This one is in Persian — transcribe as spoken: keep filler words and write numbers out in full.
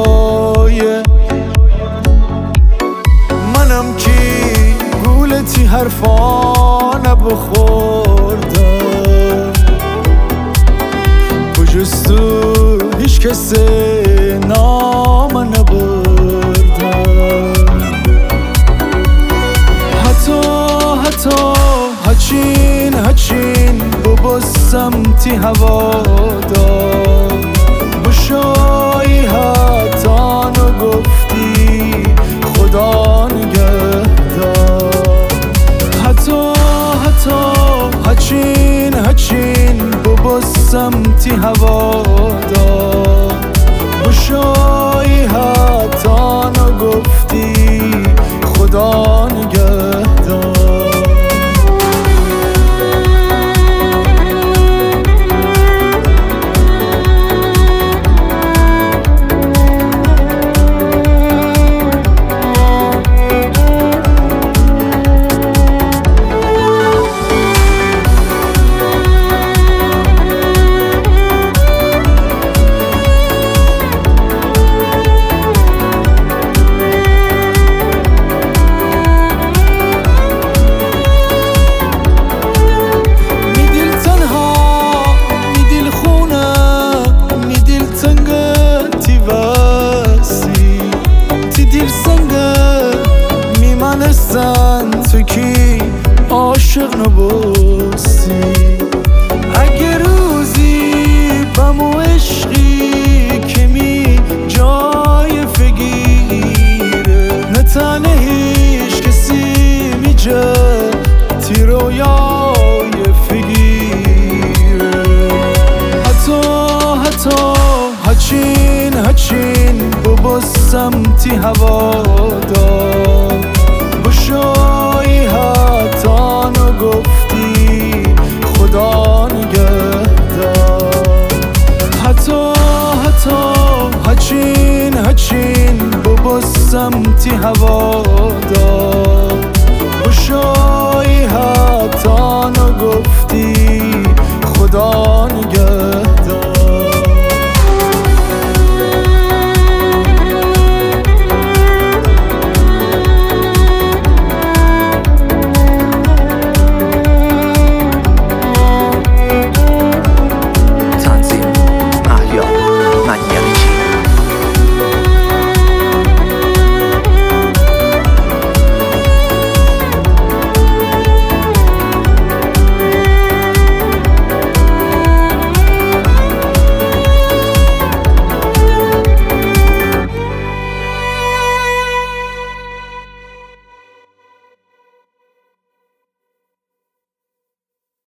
خدایه. منم کی گولتی حرفا نبخوردم بجستو هیچ کسی نام نبردم. حتی حتی هچین هچین بابا سمتی هوا دار بشایی حتی نو گفتی خدا نگهدار. حتی حتی هچین هچین بابا سمتی هوا دار بشایی حتی نو گفتی خدا نگهدار. تو کی عاشق نباستی اگه روزی بمو عشقی که می جای فگیره نتنه هیچ کسی می جا تی رویای فگیره. حتی حتی هچین هچین بابا سمتی هوا دار بشایی حتی نو گفتی خدا نگهدار. حتی حتی هچین هچین بابا سمتی هوا دار بشایی حتی نو گفتی خدا نگهدار.